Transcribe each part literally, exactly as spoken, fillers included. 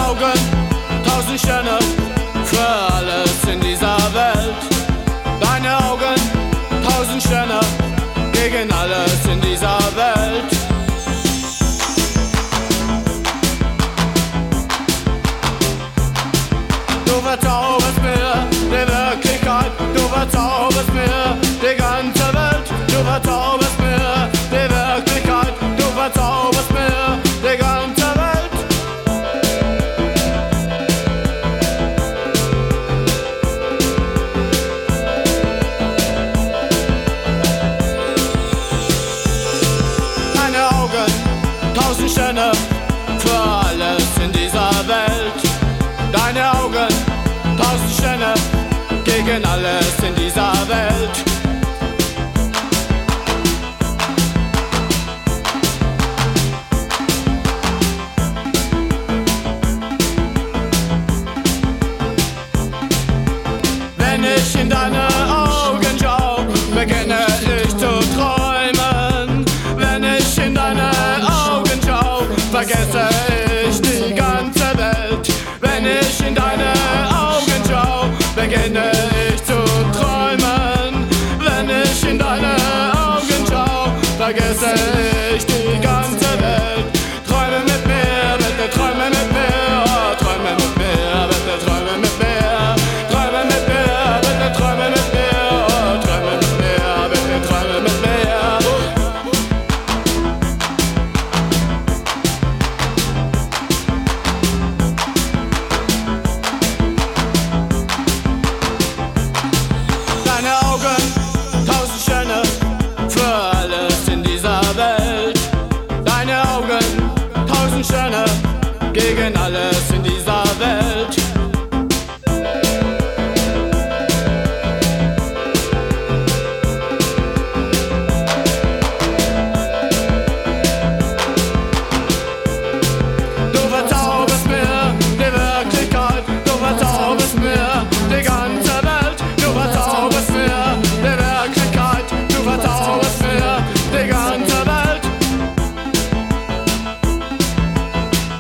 Augen, tausend Sterne für alles in dieser Welt. Deine Augen, tausend Sterne gegen alles in dieser Welt. Du verzauberst mir die Wirklichkeit, du verzauberst mir die ganze Welt. Du verzauberst mir die Wirklichkeit, du verzauberst mir die ganze Welt. Deine Augen, tausend Sterne für alles in dieser Welt. Deine Augen, tausend Sterne gegen alles in dieser Welt. Wenn ich in deine Augen schau, beginne ich zu träumen. Wenn ich in deine Augen schau, vergesse ich die ganze Welt. Wenn ich in deine Augen schau, beginne ich zu träumen. Wenn ich in deine Augen schau, vergesse ich die ganze Welt. Träume mit mir, bitte träume mit mir, oh, träume mit mir, bitte träume mit mir. Träume mit mir, bitte träume mit mir, oh, träume mit mir, bitte träume mit mir. Deine Augen, tausend Sterne für alles in dieser Welt. Deine Augen, tausend Sterne gegen alles in dieser Welt. Du verzauberst mir die Wirklichkeit, du verzauberst mir die ganze Welt. Du verzauberst mir die Wirklichkeit, du verzauberst mir die ganze Welt.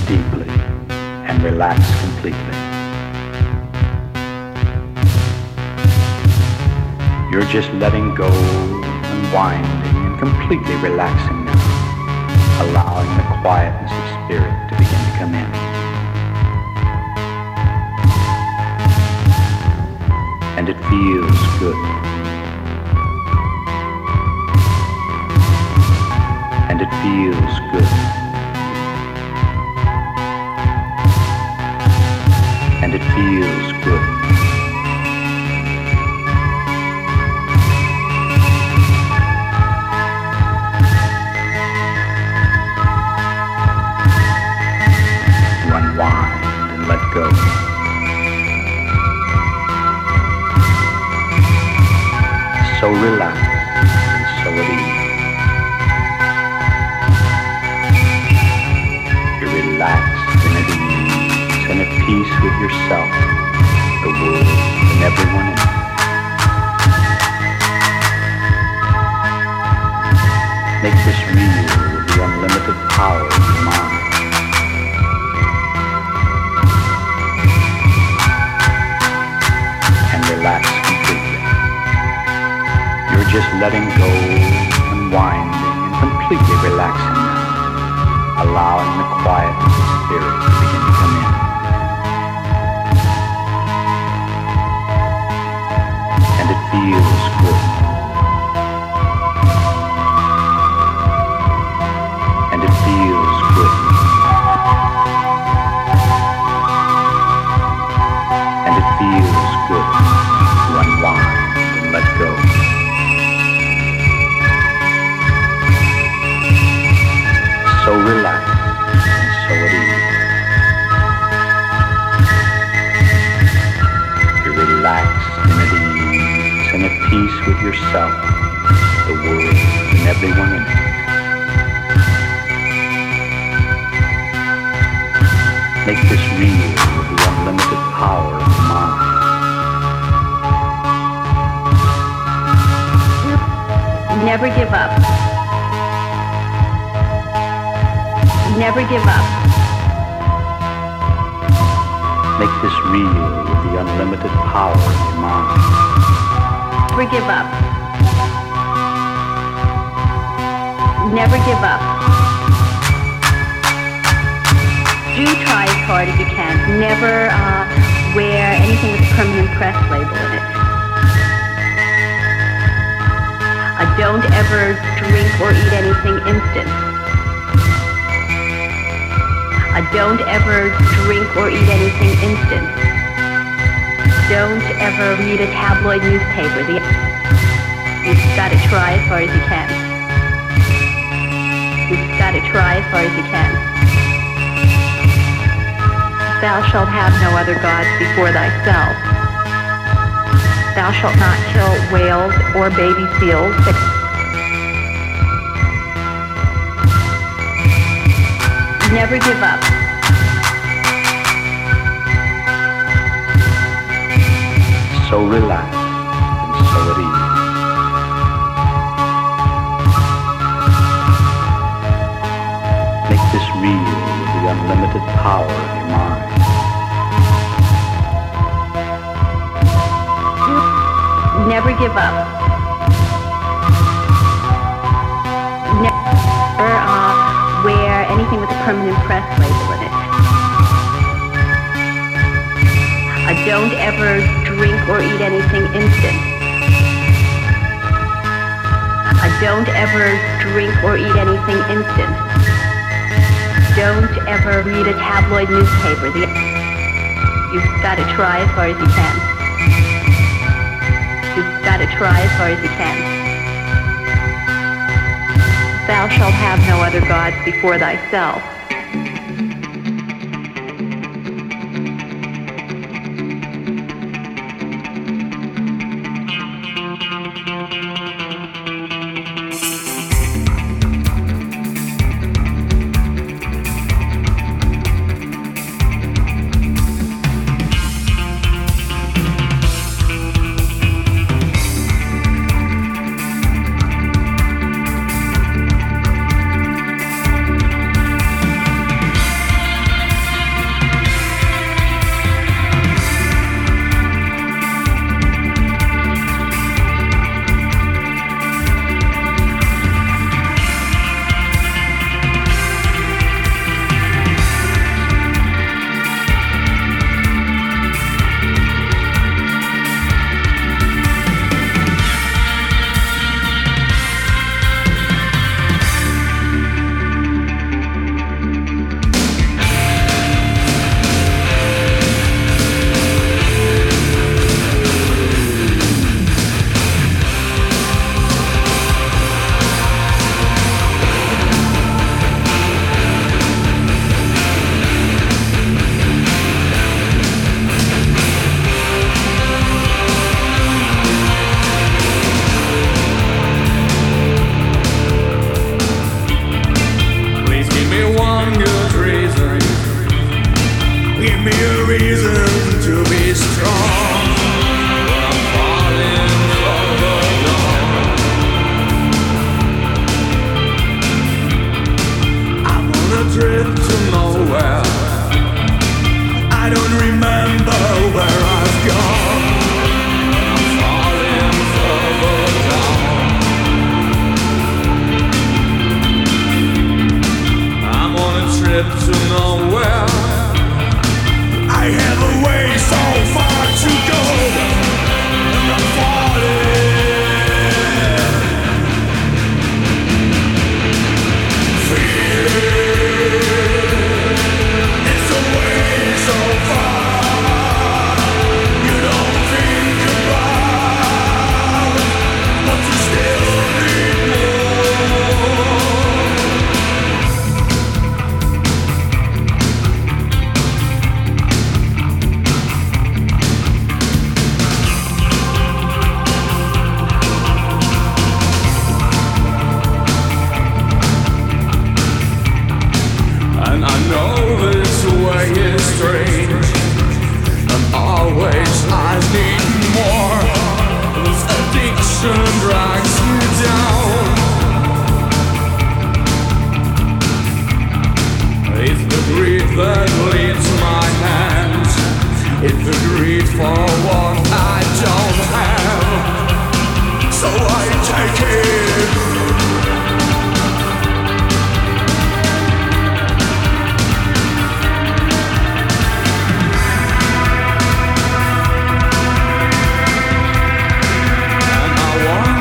deeply and relax completely. You're just letting go, unwinding, and completely relaxing now, allowing the quietness of spirit to begin to come in. And it feels good. And it feels good. And it feels good. To unwind and let go. So relaxed and so at ease. You're relaxed and at ease and at peace with yourself, the world, and everyone else. Make this real with the unlimited power of your mind. And relax completely. You're just letting go, unwinding, and completely relaxing now, allowing the quietness of spirit to begin to come in. And it feels good. And it feels good. And it feels good to unwind and let go. So relaxed and so at ease. You're relaxed and at ease and at peace with yourself, the world, and everyone in it. Make this real with the unlimited power of your mind. Never give up. Never give up. Make this real with the unlimited power of your mind. Never give up. Never give up. Do try as hard as you can. Never uh, wear anything with a permanent press label in it. Uh, don't ever drink or eat anything instant. Uh, don't ever drink or eat anything instant. Don't ever read a tabloid newspaper. The, you've got to try as hard as you can. You've got to try as hard as you can. Thou shalt have no other gods before thyself. Thou shalt not kill whales or baby seals. Never give up. So relaxed and so at ease. Make this real with the unlimited power of your mind. Never give up. Never uh, wear anything with a permanent press label in it. Uh, don't ever drink or eat anything instant. Uh, don't ever drink or eat anything instant. Don't ever read a tabloid newspaper. The, you've got to try as hard as you can. You've got to try as hard as you can. Thou shalt have no other gods before thyself. slip to nowhere. I have a way so far to go, and I'm falling. Fear is a way so far. You don't think about, but you still need more. And I know this way is strange, and always I need more. This addiction drags me down. It's the greed that leads my hands. It's the greed for what I don't have. So I take it. I want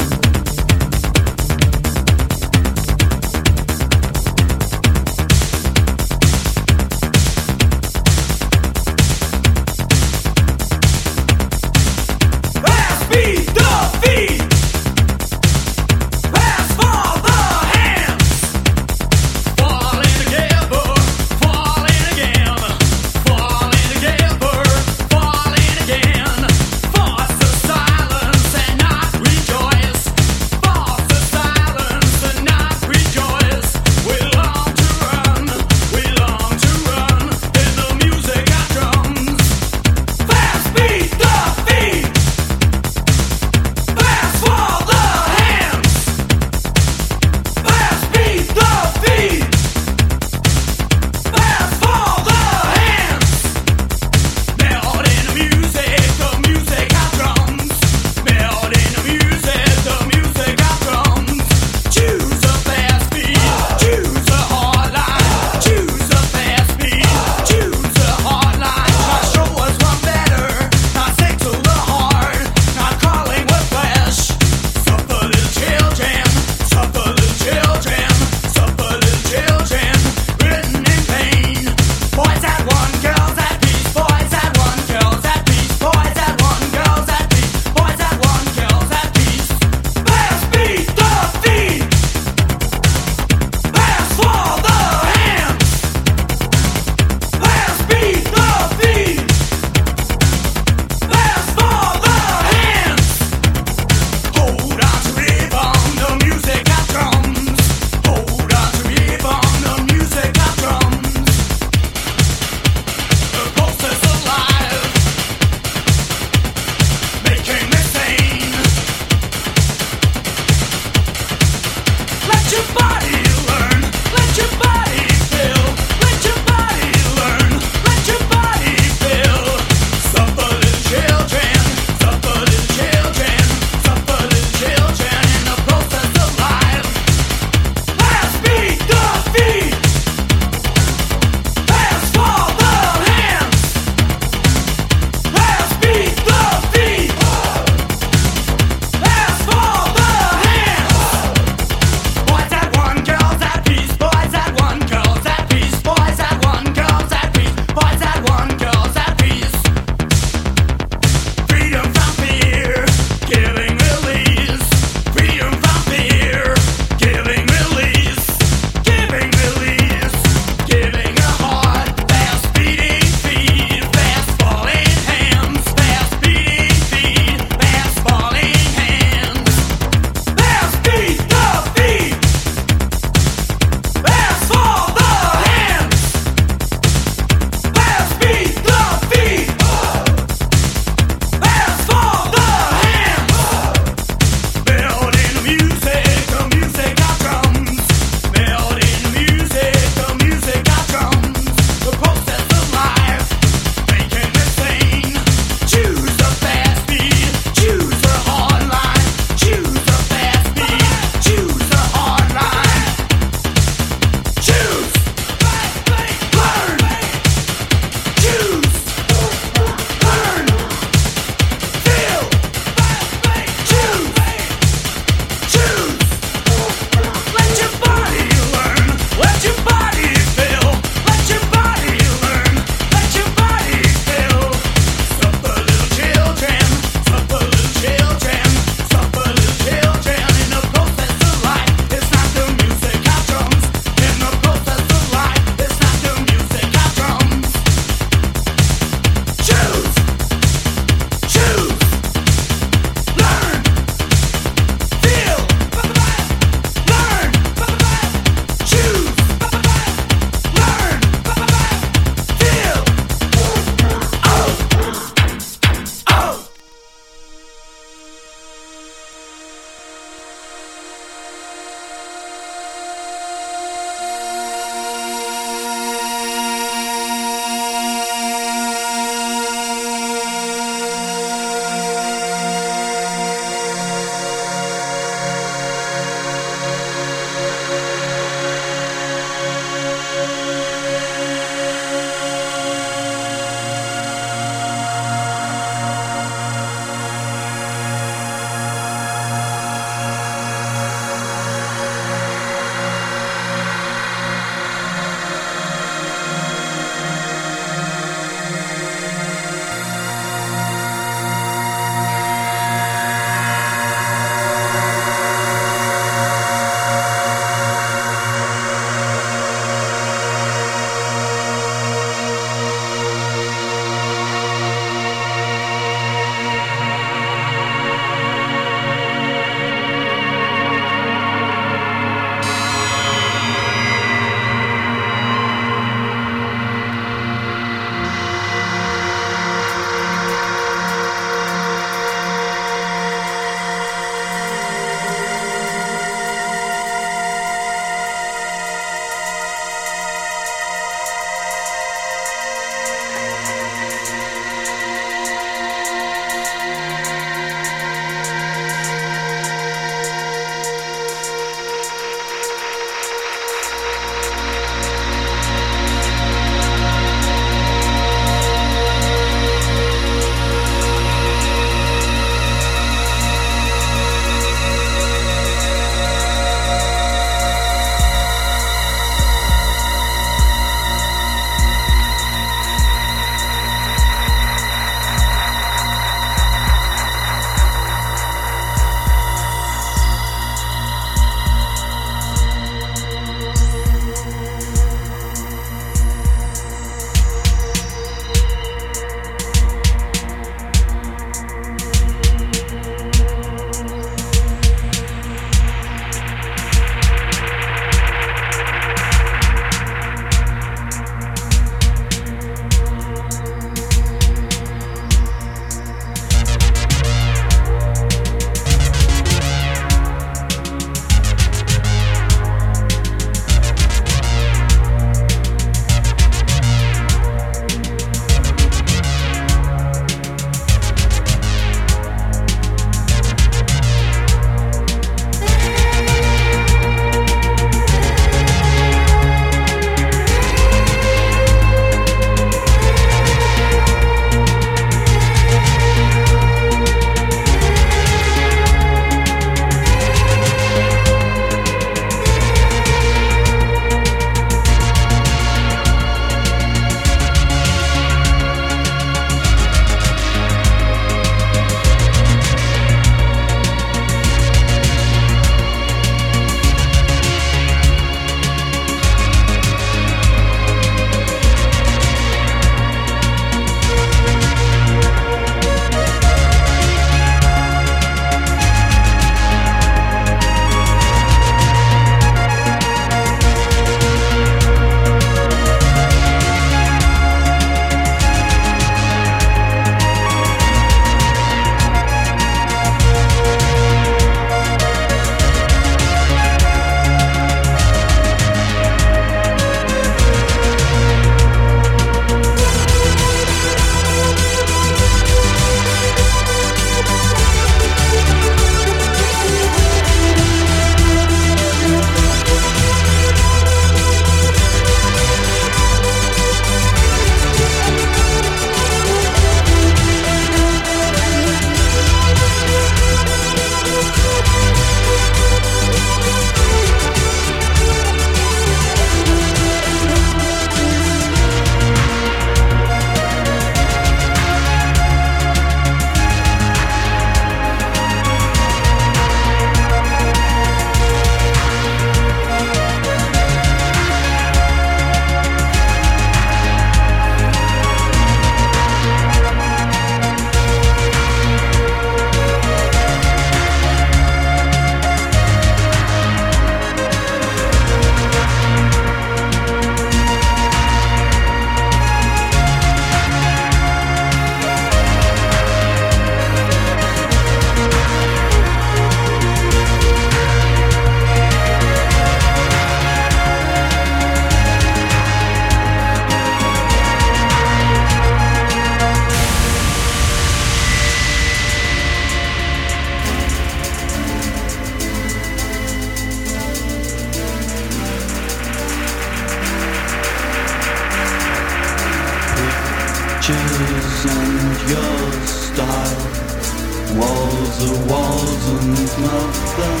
Pictures and your style, walls are walls and nothing.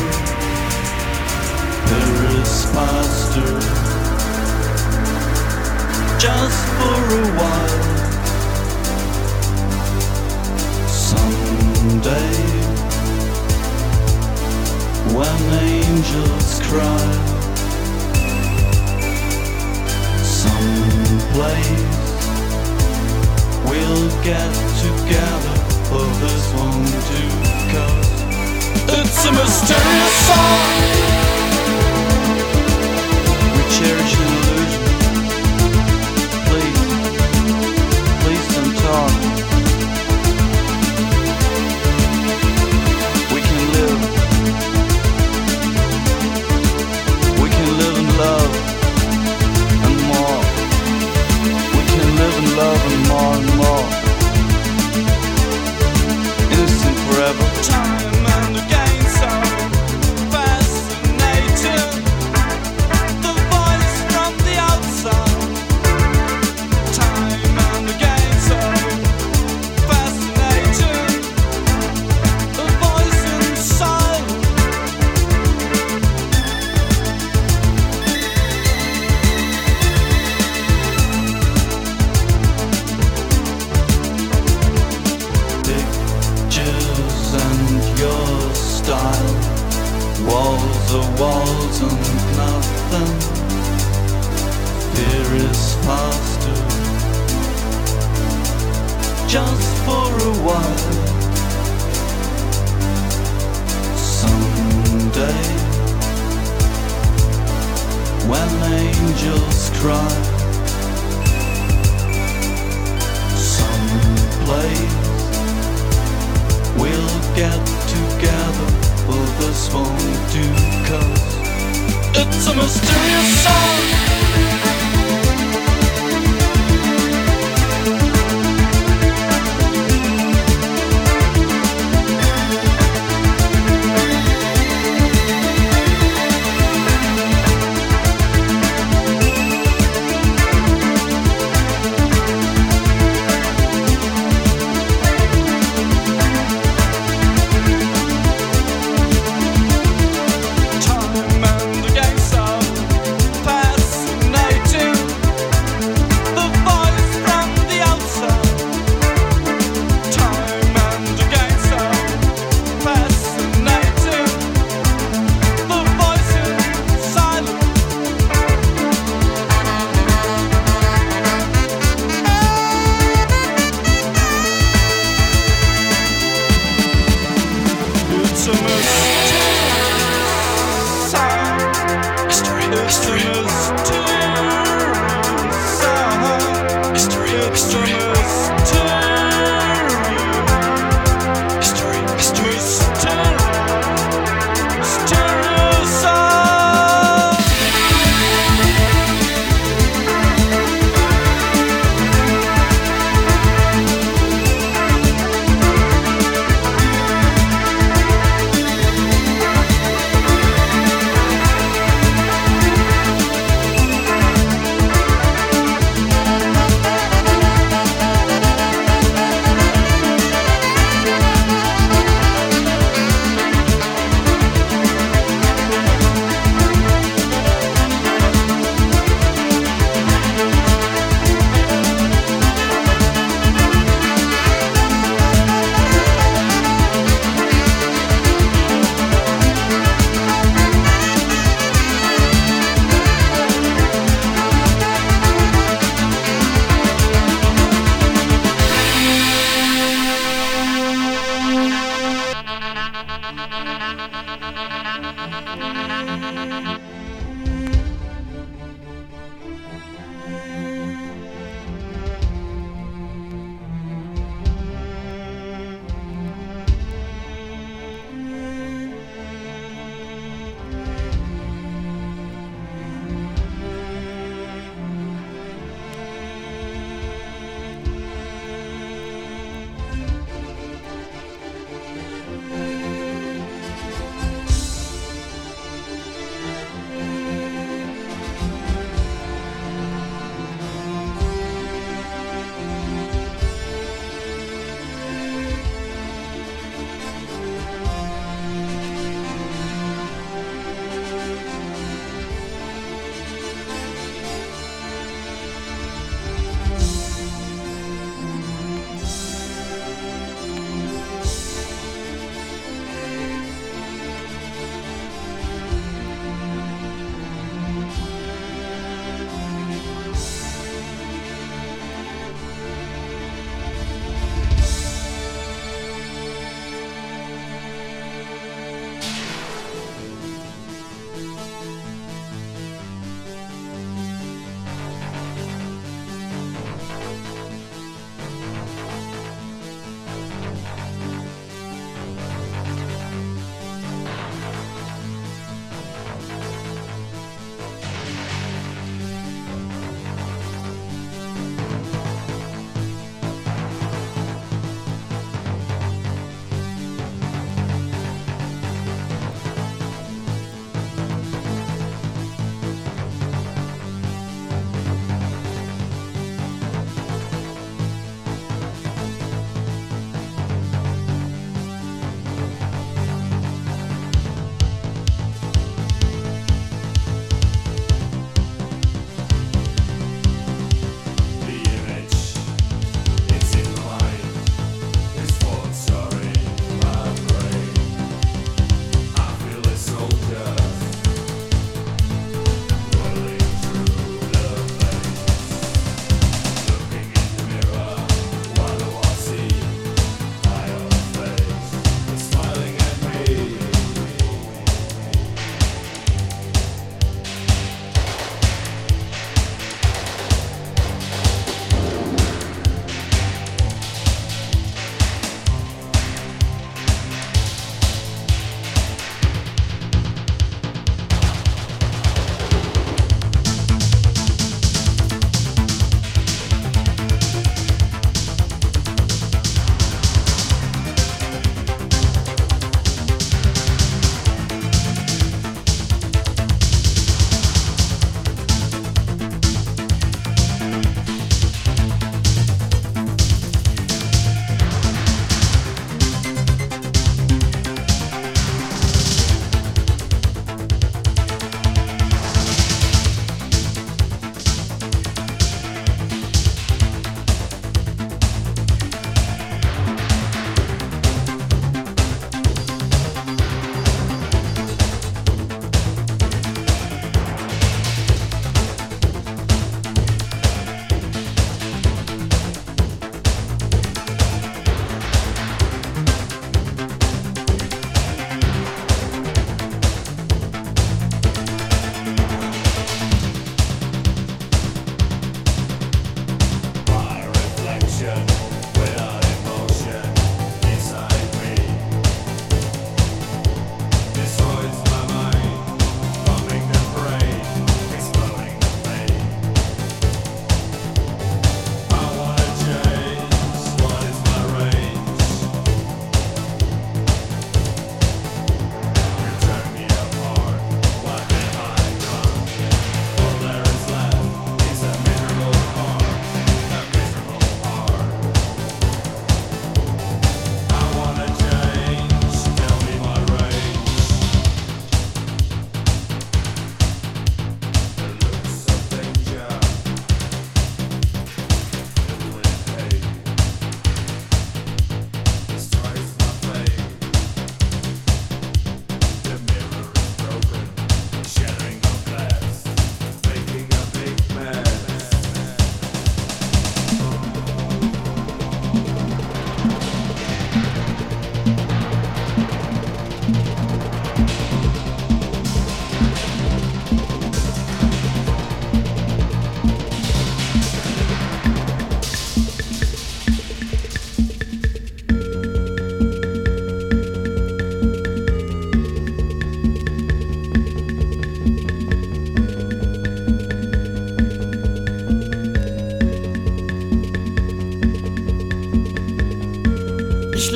Paris faster, just for a while. Someday, when angels cry, someplace we'll get together for this one too, 'cause it's a mysterious song. We cherish an illusion. Please, please don't talk. We can live. We can live in love and more. We can live in love and more and more. Innocent forever. Time and again so fascinating. The voice from the outside. Time and again so fascinating. The voice inside. Pictures and your style, walls are walls and nothing. Fear is faster, just for a while. Someday, when angels cry, someplace we'll get together for this one too, 'cause it's a mysterious song. Time and again so fast.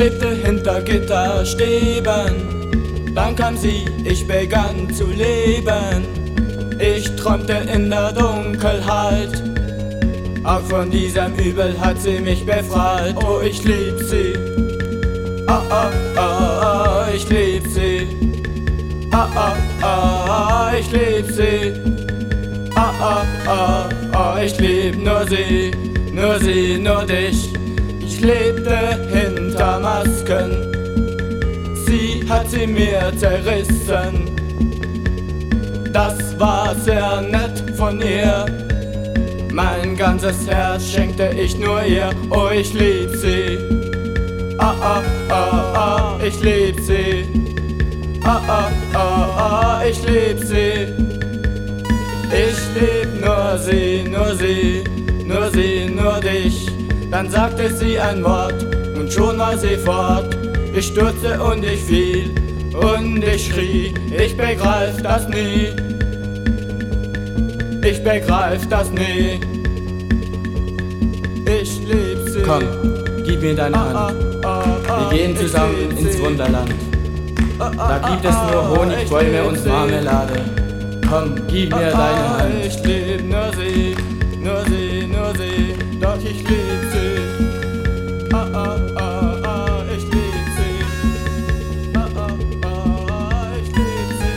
lebte hinter Gitterstäben, dann kam sie, ich begann zu leben. Ich träumte in der Dunkelheit, auch von diesem Übel hat sie mich befreit. Oh, ich lieb sie, ah, ah, ah, ich lieb sie, ah, ah, ah, ich lieb sie, ah, ah, ah, ah, ich lieb nur sie, nur sie, nur dich. Ich lebte hinter Masken, sie hat sie mir zerrissen. Das war sehr nett von ihr, mein ganzes Herz schenkte ich nur ihr. Oh, ich lieb sie, ah, ah, ah, ah, ich lieb sie, ah, ah, ah, ah, ich lieb sie. Ich lieb nur sie, nur sie, nur sie, nur dich. Dann sagte sie ein Wort und schon war sie fort. Ich stürzte und ich fiel und ich schrie, ich begreif das nie, ich begreif das nie. Ich lieb sie. Komm, gib mir deine Hand. Wir gehen zusammen ins Wunderland. Da gibt es nur Honigbäume und Marmelade. Komm, gib mir deine Hand. Ich lieb nur sie, nur sie, nur sie, doch ich lieb sie. Ah, ah, ah, ah, ich lieb sie. Ah, ah, ah, ich lieb sie.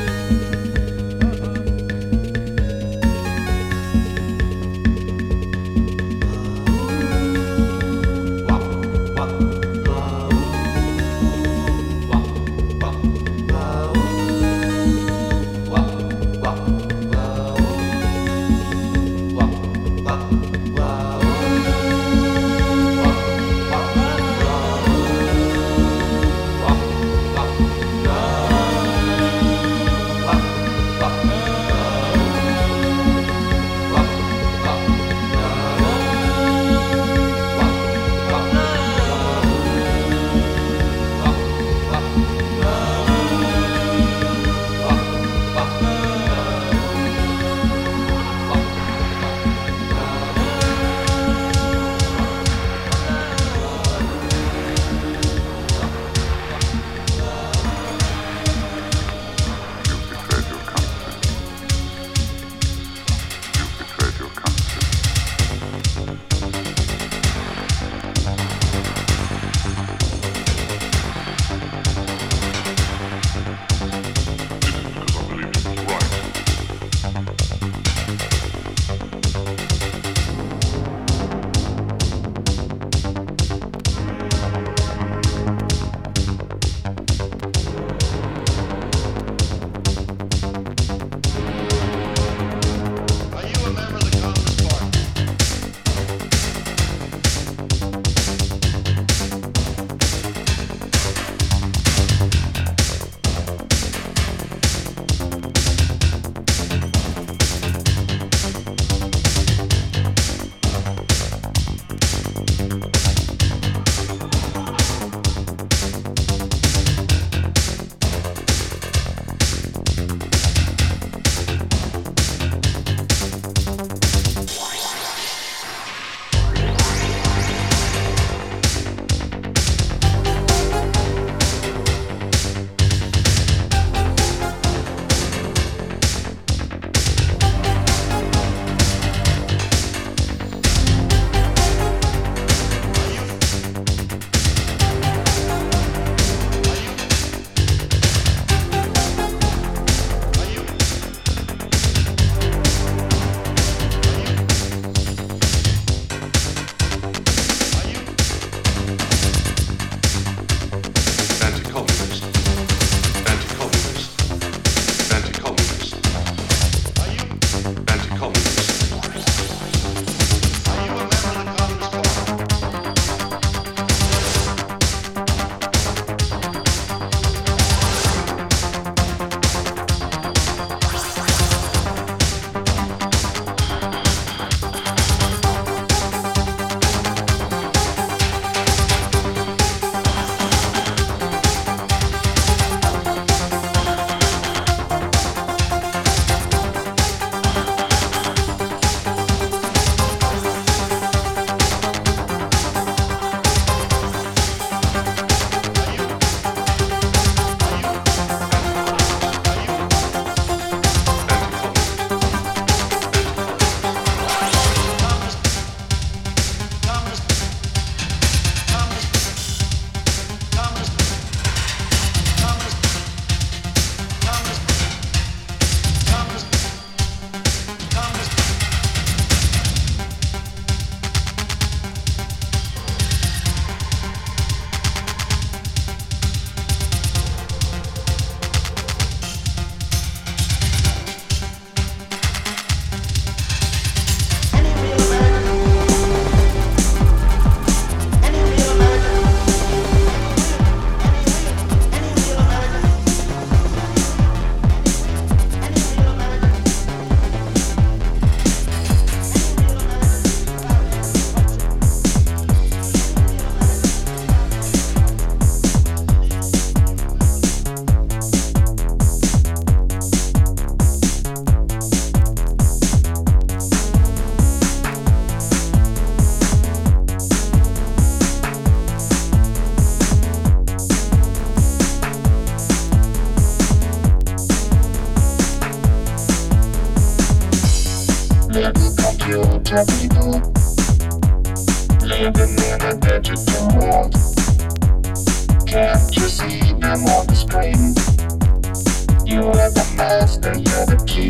Little computer people living in a digital world. Can't you see them on the screen? You are the master, you're the key.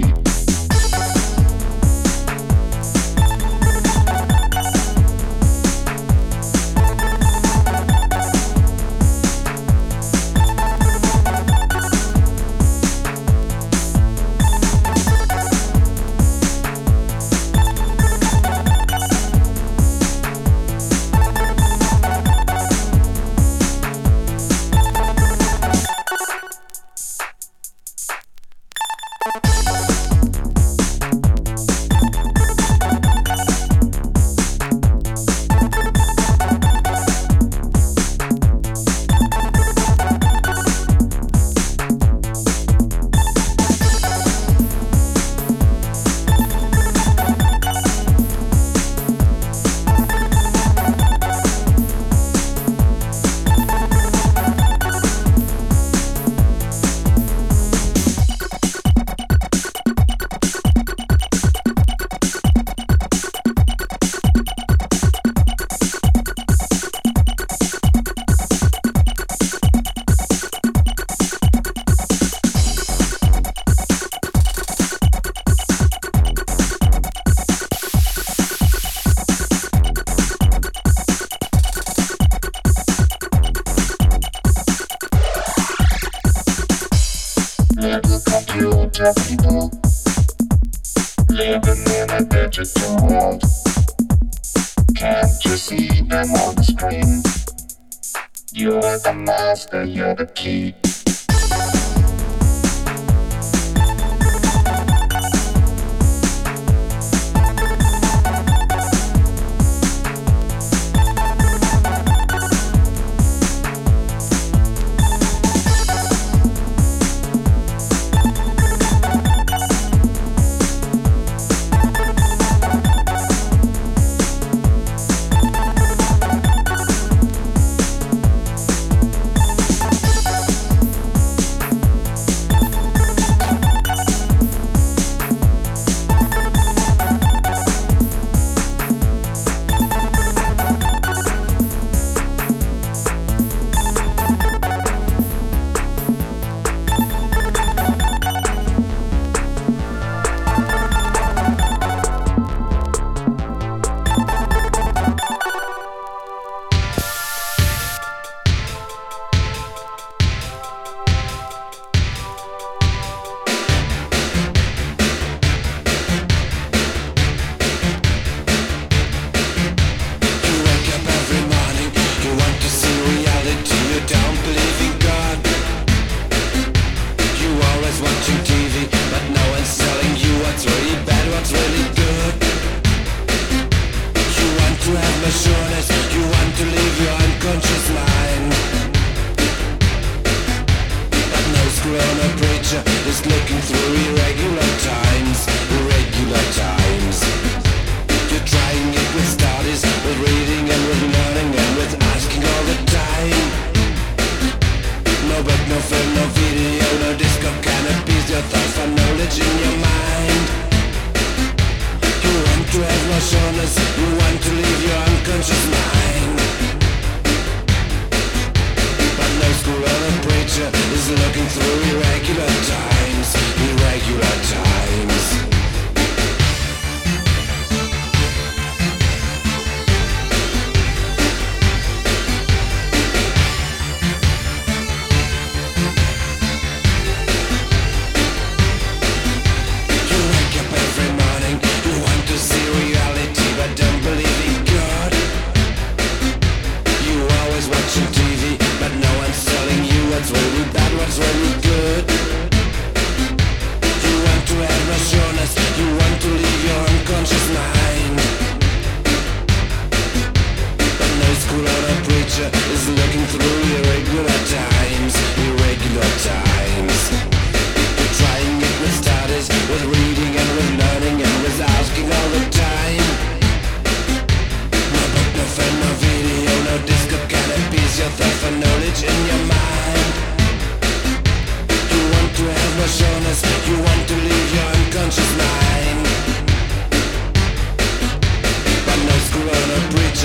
Little computer people living in a digital world. Can't you see them on the screen? You are the master, you're the key.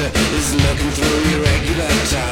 is looking through your regular time.